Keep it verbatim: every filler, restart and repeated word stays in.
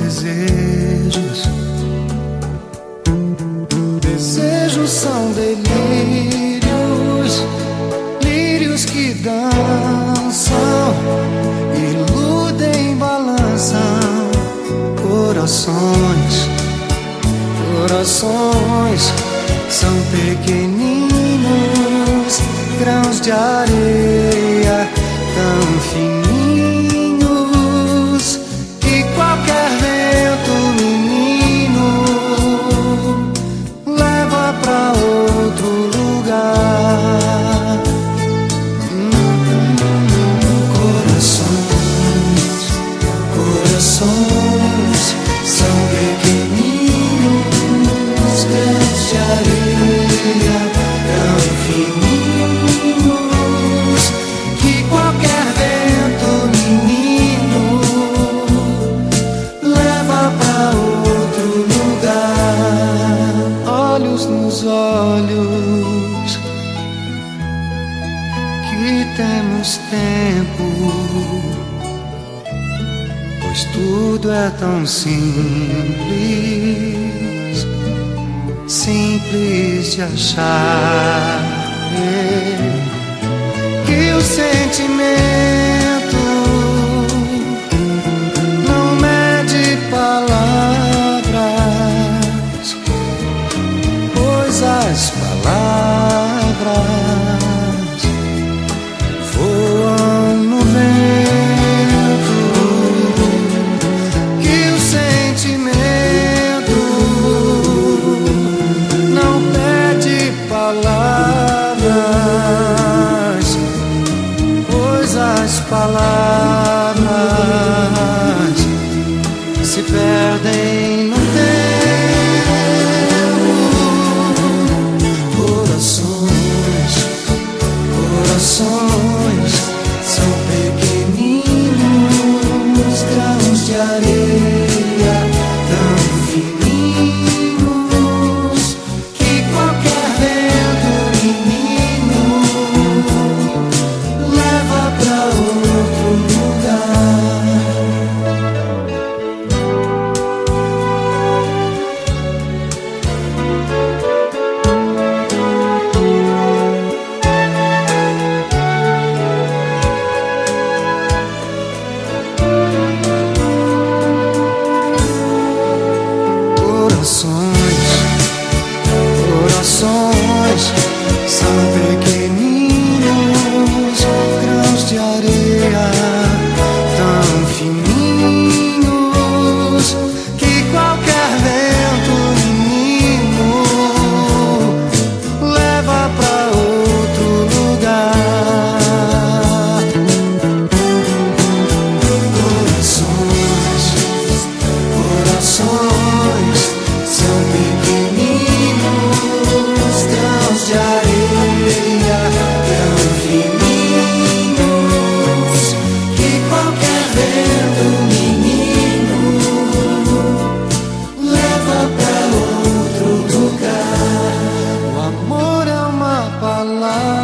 desejos. Desejos são delírios, lírios que dançam, iludem, balançam corações. Corações são pequeninos grãos de areia, tão fininhos que qualquer vento, menino, leva pra outro lugar. Hum, corações, corações são pequeninos grãos de areia, tão fininhos que qualquer vento, menino, leva pra outro lugar. Olhos nos olhos, que temos tempo, pois tudo é tão simples, simples de achar, que o sentimento não mede palavras, pois as palavras voam no vento, que o sentimento não pede palavras, pois as palavras se perdem no tempo. Corações, corações são pequeninos grãos de areia, tão fininhos que qualquer vento, menino, leva pra outro lugar. Corações, corações são pequeninos grãos de areia, tão fininhos que qualquer vento, menino, leva pra outro lugar. Corações, corações são pequeninos grãos de areia, tão fininhos que qualquer vento, menino, leva pra outro lugar. O amor é uma palavra